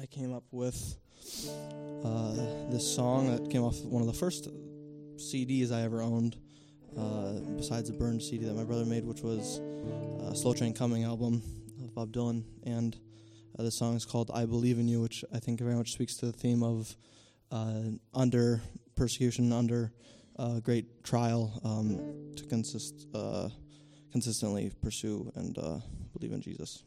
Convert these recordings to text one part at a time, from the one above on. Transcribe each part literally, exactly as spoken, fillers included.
I came up with uh, this song that came off one of the first C Ds I ever owned, uh, besides a burned C D that my brother made, which was a Slow Train Coming album of Bob Dylan. And uh, this song is called I Believe in You, which I think very much speaks to the theme of uh, under persecution, under uh, great trial, um, to consist uh, consistently pursue and uh, believe in Jesus.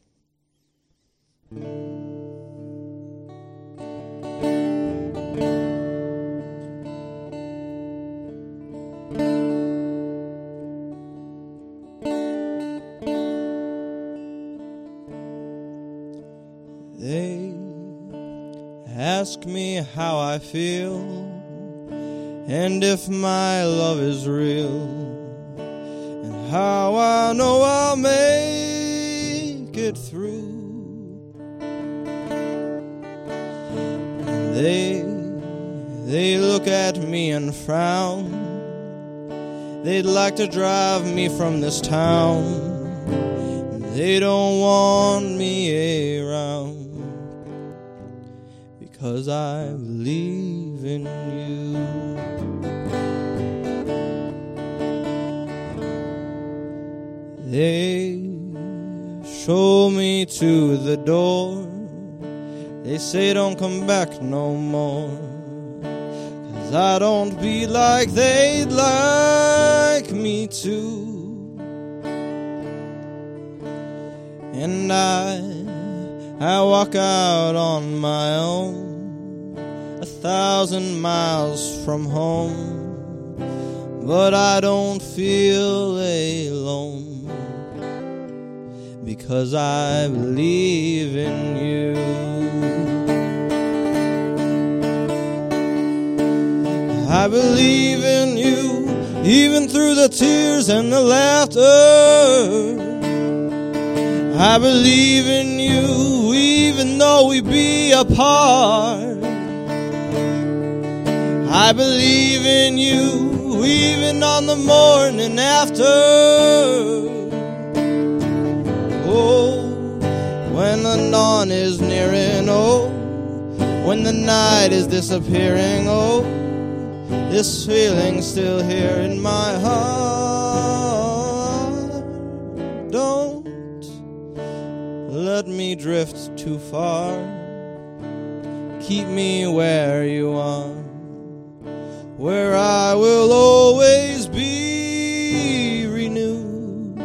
They ask me how I feel and if my love is real and how I know I'll make it through. They, they look at me and frown. They'd like to drive me from this town. They don't want me around because I believe in you. They show me to the door. They say don't come back no more, 'cause I don't be like they'd like me to. And I, I walk out on my own, a thousand miles from home, but I don't feel alone, because I believe in you. I believe in you, even through the tears and the laughter. I believe in you, even though we be apart. I believe in you, even on the morning after. Oh, when the dawn is nearing, oh, when the night is disappearing, oh, this feeling's still here in my heart. Don't let me drift too far. Keep me where you are, where I will always be renewed.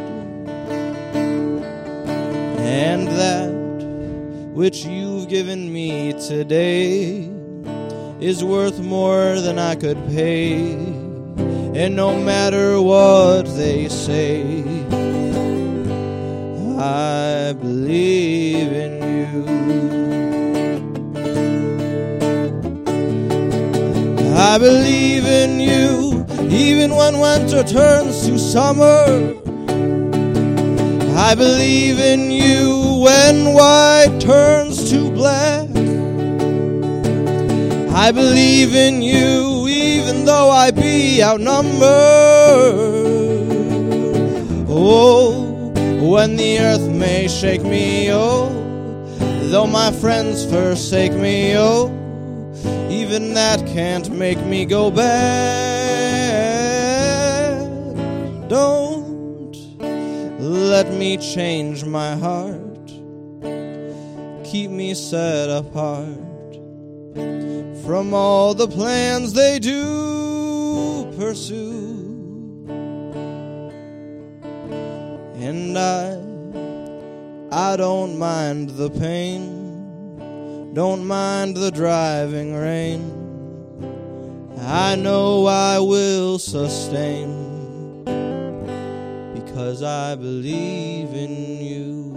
And that which you've given me today is worth more than I could pay. And no matter what they say, I believe in you. I believe in you, even when winter turns to summer. I believe in you when white turns to black. I believe in you, even though I be outnumbered. Oh, when the earth may shake me, oh, though my friends forsake me, oh, even that can't make me go back. Don't let me change my heart. Keep me set apart from all the plans they do pursue. And I, I don't mind the pain, don't mind the driving rain. I know I will sustain, because I believe in you.